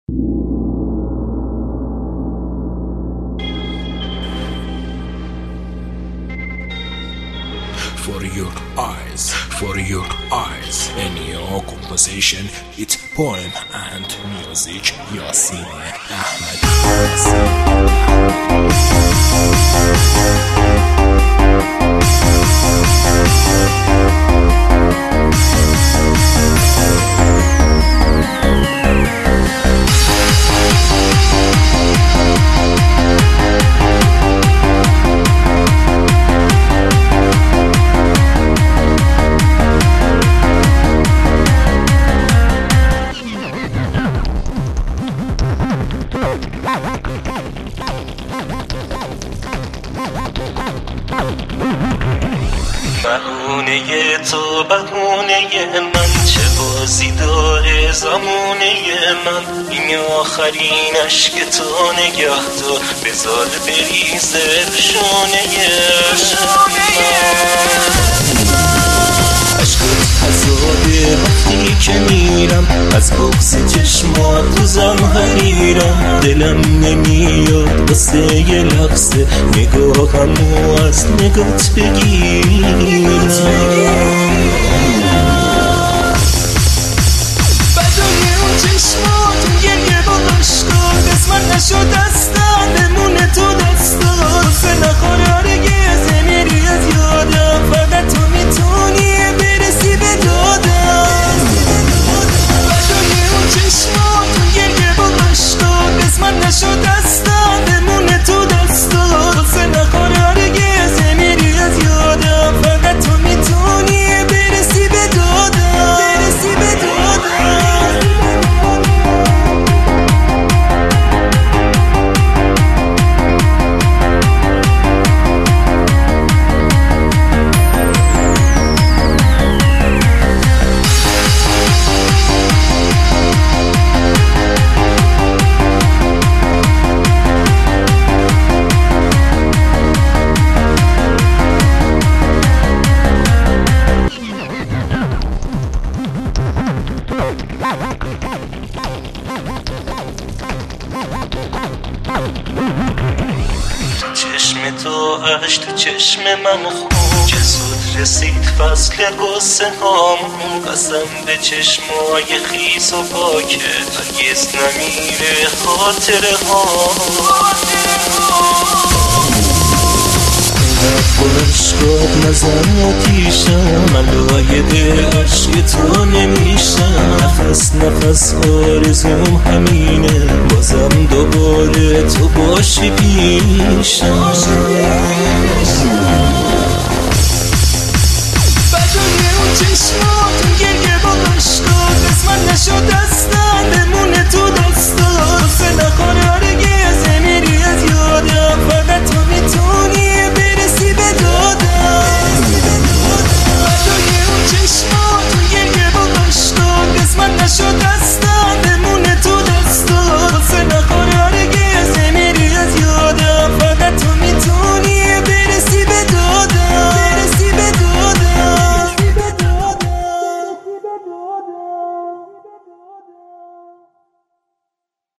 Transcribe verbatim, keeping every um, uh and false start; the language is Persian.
For your eyes, for your eyes, in your composition, it's poem and music, Yasin Ahmed. بهونه تو بهونه من، چه بازی داره زمونه من. این آخرین عشق تو نگه دار، بذار بریزه بشونه عشقت عذابه وقتی که میرم، از بغض چشمات روزم حریرم. دلم نمیاد واسه یه لحظه نگاهمو از نگات بگیرم. بدای اون چشماتون گریه با عشقات، قسمت نشد دستم بمونه تو دستات. واسه نخوره هرگز نمیری از یادم، فقط تو میتونی برسی به دادم. بدای اون چشماتون گریه با عشقات، قسمت نشد دستم بمونه تو دستات. واسه نخوره هرگز نمیری از یادم، فقط تو میتونی برسی به دادم، برسی به دادم. چشم تو عشق تو چشم من خون، که زود رسید فصل قصه هامون. قسم به چشمای خیس و پاکه، هرگز نمیره خاطره هامون. با عشقات نزن آتیشم، علای دل عشق تو نمیشم. نفس نفس آرزوم همینه، بازم دوباره تو باشی پیشم. بدای اون چشم